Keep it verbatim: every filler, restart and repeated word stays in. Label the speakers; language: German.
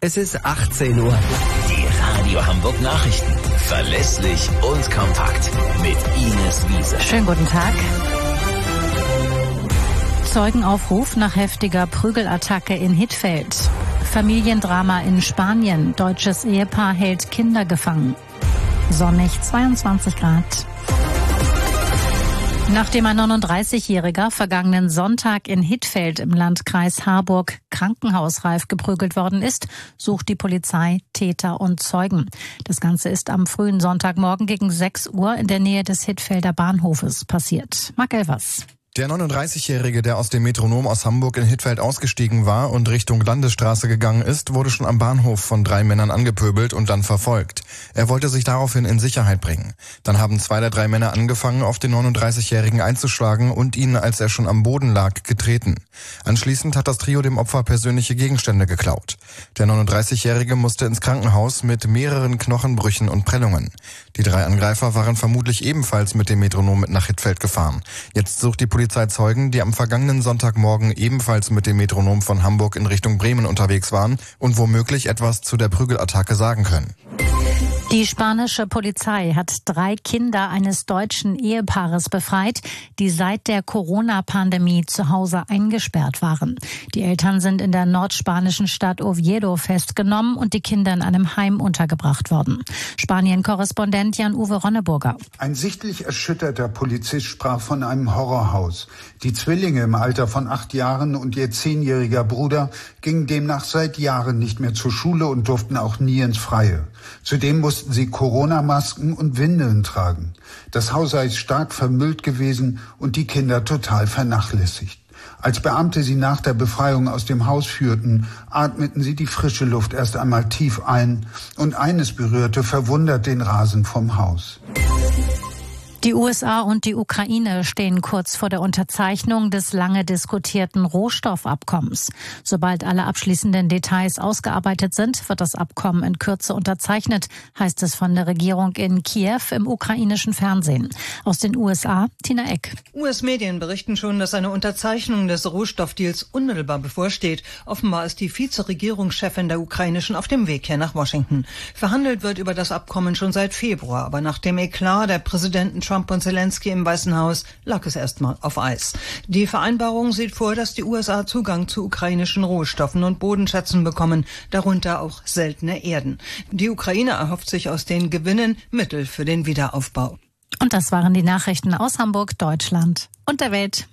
Speaker 1: Es ist achtzehn Uhr.
Speaker 2: Die Radio Hamburg Nachrichten. Verlässlich und kompakt. Mit Ines Wiese.
Speaker 3: Schönen guten Tag. Zeugenaufruf nach heftiger Prügelattacke in Hittfeld. Familiendrama in Spanien. Deutsches Ehepaar hält Kinder gefangen. Sonnig, zweiundzwanzig Grad. Nachdem ein neununddreißigjähriger vergangenen Sonntag in Hittfeld im Landkreis Harburg krankenhausreif geprügelt worden ist, sucht die Polizei Täter und Zeugen. Das Ganze ist am frühen Sonntagmorgen gegen sechs Uhr in der Nähe des Hittfelder Bahnhofes passiert. Marc Elvers.
Speaker 4: Der neununddreißigjährige, der aus dem Metronom aus Hamburg in Hittfeld ausgestiegen war und Richtung Landesstraße gegangen ist, wurde schon am Bahnhof von drei Männern angepöbelt und dann verfolgt. Er wollte sich daraufhin in Sicherheit bringen. Dann haben zwei der drei Männer angefangen, auf den neununddreißigjährigen einzuschlagen und ihn, als er schon am Boden lag, getreten. Anschließend hat das Trio dem Opfer persönliche Gegenstände geklaut. Der neununddreißigjährige musste ins Krankenhaus mit mehreren Knochenbrüchen und Prellungen. Die drei Angreifer waren vermutlich ebenfalls mit dem Metronom mit nach Hittfeld gefahren. Jetzt sucht die Polizei Zeugen, die am vergangenen Sonntagmorgen ebenfalls mit dem Metronom von Hamburg in Richtung Bremen unterwegs waren und womöglich etwas zu der Prügelattacke sagen können.
Speaker 3: Die spanische Polizei hat drei Kinder eines deutschen Ehepaares befreit, die seit der Corona-Pandemie zu Hause eingesperrt waren. Die Eltern sind in der nordspanischen Stadt Oviedo festgenommen und die Kinder in einem Heim untergebracht worden. Spanien-Korrespondent Jan-Uwe Ronneburger.
Speaker 5: Ein sichtlich erschütterter Polizist sprach von einem Horrorhaus. Die Zwillinge im Alter von acht Jahren und ihr zehnjähriger Bruder gingen demnach seit Jahren nicht mehr zur Schule und durften auch nie ins Freie. Zudem mussten sie Corona-Masken und Windeln tragen. Das Haus sei stark vermüllt gewesen und die Kinder total vernachlässigt. Als Beamte sie nach der Befreiung aus dem Haus führten, atmeten sie die frische Luft erst einmal tief ein und eines berührte verwundert den Rasen vom Haus.
Speaker 3: Die U S A und die Ukraine stehen kurz vor der Unterzeichnung des lange diskutierten Rohstoffabkommens. Sobald alle abschließenden Details ausgearbeitet sind, wird das Abkommen in Kürze unterzeichnet, heißt es von der Regierung in Kiew im ukrainischen Fernsehen. Aus den U S A, Tina Eck.
Speaker 6: U S-Medien berichten schon, dass eine Unterzeichnung des Rohstoffdeals unmittelbar bevorsteht. Offenbar ist die Vizeregierungschefin der ukrainischen auf dem Weg her nach Washington. Verhandelt wird über das Abkommen schon seit Februar, aber nach dem Eklat der Präsidenten Trump Trump und Zelensky im Weißen Haus lag es erstmal auf Eis. Die Vereinbarung sieht vor, dass die U S A Zugang zu ukrainischen Rohstoffen und Bodenschätzen bekommen, darunter auch seltene Erden. Die Ukraine erhofft sich aus den Gewinnen Mittel für den Wiederaufbau.
Speaker 3: Und das waren die Nachrichten aus Hamburg, Deutschland und der Welt.